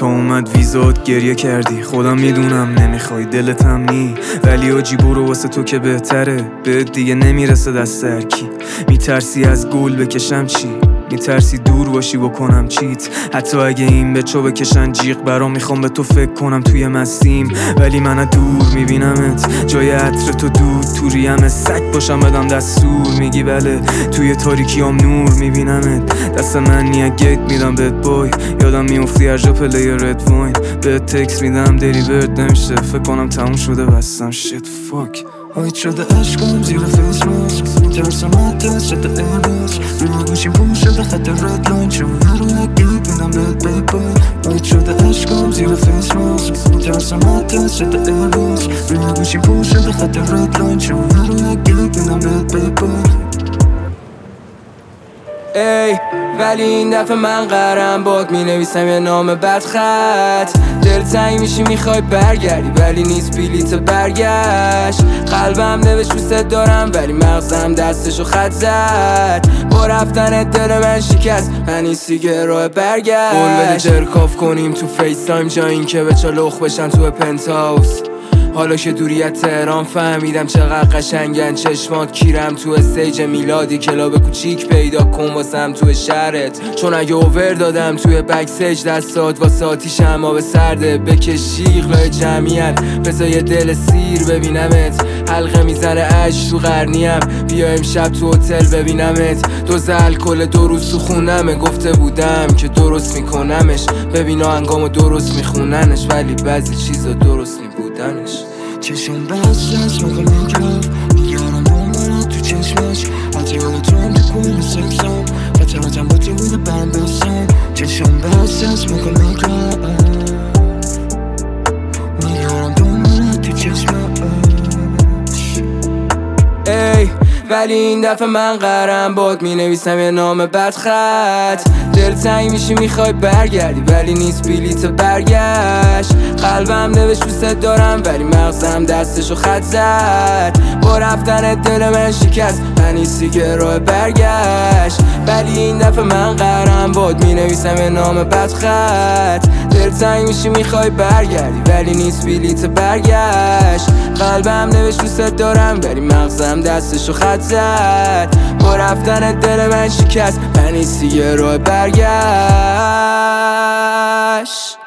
تا اومد ویزات گریه کردی. خودم میدونم نمیخوای دلتم نی، ولی آجی برو واسه تو که بهتره. بهت دیگه نمیرسه دست هرکی. میترسی از گل بکشم چی؟ میترسی دور باشی بکنم چیت؟ حتی اگه این به چو بکشن جیغ برام میخوام به تو فکر کنم توی مستیم، ولی من از دور میبینمت. جای عطر تو دود توریم سگ باشم بدم دستور میگی بله. توی تاریکیام نور میبینمت. دست من نیه گیت میدم بهت بای. یادم میافتی هر جا پلی رد واین. بهت تکس میدم دلیورد نمیشه. فکر کنم تموم شده بستم شت فاک. آیت شده عشقم زیر فیس ماسک. میترسم عدس شده ایرس. روی گوشیم پوم شده خط رد لاین. چون رو اگه بینم بهت ببای. آیت شده عشقم زیر فیس ماسک. میترسم عدس شده ایرس. روی گوشیم پوم شده خط رد لاین. چون رو اگه بینم بهت ببای. ای ولی این دفعه من قرارم باد مینویسم یه نام بدخط. دلتنگ میشی میخوای برگردی ولی نیست بلیت برگشت. قلبم نوشت دوست دارم ولی مغزم دستشو خط زد. با رفتن دل من شکست من نیستی که راه برگشت. قول بده جرکاف کنیم تو فیس تایم جا این که به چالخ بشن تو پنتاوس. حالا که دوری از تهران فهمیدم چقدر قشنگن چشمات. کیرم تو استیج میلادی کلاب کوچیک پیدا کن واسم تو شهرت. چون اگه اوور دادم توی بکسیج دستات واسه آتیش اما به سرده. بکشیق لای جمعیت بذار یه دل سیر ببینمت. حلقه میزنه عشق تو قرنیم. بیا امشب تو هتل ببینمت. دوز الکل 2 روز تو خونمه. گفته بودم که درست میکنمش. ببین آهنگامو درست میخوننش ولی بعضی چیزا درست میبودنش. چشم بست از موقع میگرف. میگرم دنبالت تو چشمش. حتی یاد تو هم تو کل سکسم. خطراتم با تو بوده برم بستم. چشم بست از موقع میگرف. میگرم دنبالت تو چشمش. ای ولی این دفعه من قرارم باد مینویسم یه نام بدخط. دلتنگ میشی میخوای برگردی ولی نیست بلیت برگشت. قلبم نوشت دوست دارم ولی مغزم دستشو خط زد. با رفتن دل من شکست من نیستی که راه برگشت. ولی این دفعه من قرارم باد مینویسم یه نام بدخط. دلتنگ میشی میخوای برگردی ولی نیست بلیت برگشت. قلبم نوشت دوست دارم ولی مغزم دستشو خط زد. با رفتن دل من شکست من نیستی که راه برگشت.